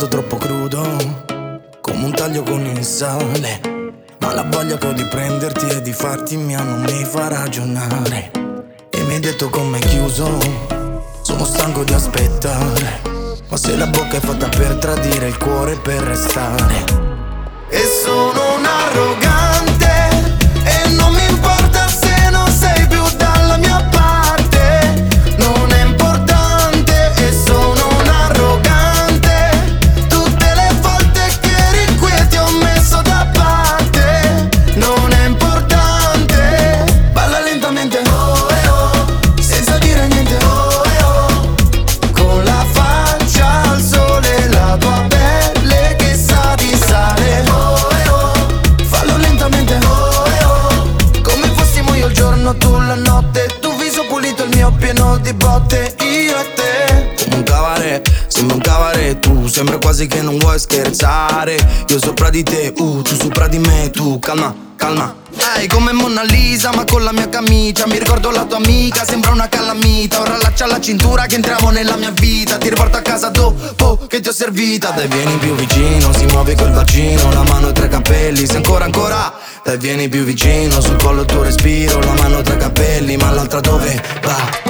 stato troppo crudo, come un taglio con il sale. Ma la voglia che ho di prenderti e di farti mia non mi fa ragionare. E mi hai detto come è chiuso, sono stanco di aspettare. Ma se la bocca è fatta per tradire, il cuore per restare. E sono un arrogante e non mi importa se non sei più dalla mia parte. Non è importante e sono un arrogante. Tutte le volte che eri qui ti ho messo da parte. Non è importante. Balla lentamente, oh eh oh, senza dire niente, oh eh oh. Con la faccia al sole, la tua pelle che sa di sale, oh eh oh. Fallo lentamente, oh eh oh. Come fossimo io il giorno, tu la notte. Tu viso pulito, il mio pieno di botte. Io e te, come un cabaret, sembra un cabaret. Tu sembra quasi che non vuoi scherzare. Io sopra di te, tu sopra di me. Tu calma, calma. Ehi, come Mona Lisa, ma con la mia camicia. Mi ricordo la tua amica, sembra una calamita. Ora allaccia la cintura che entriamo nella mia vita. Ti riporto a casa dopo che ti ho servita. Dai vieni più vicino, si muove col bacino. La mano tra i capelli, se ancora ancora. Dai vieni più vicino, sul collo il tuo respiro. La mano tra i capelli, ma l'altra dove va?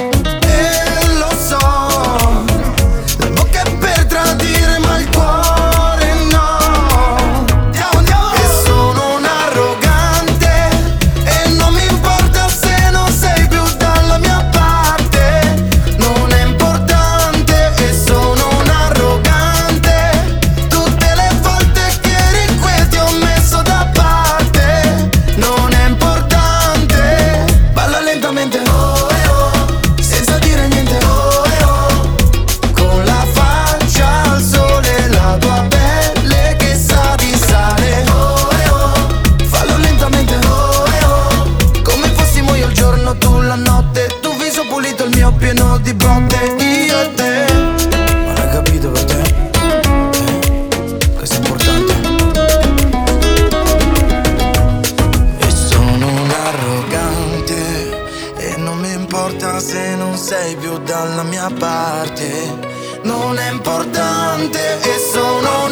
E lo so, la bocca è per tradire ma il cuore no. Andiamo, andiamo. E sono un arrogante e non mi importa se non sei più dalla mia parte. Non è importante e sono un arrogante. Tutte le volte che eri qui ti ho messo da parte. Non è importante. Balla lentamente, oh eh oh, senza dire niente, oh eh oh. Con la faccia al sole, la tua pelle che sa di sale, oh eh oh. Fallo lentamente, oh eh oh. Come fossimo io il giorno, tu la notte. Tu viso pulito, il mio pieno di botte. Io e te. Ma l'hai capito per te? Questo è importante. E sono un arrogante e non mi importa se non sei più dalla mia parte. Non è importante e sono un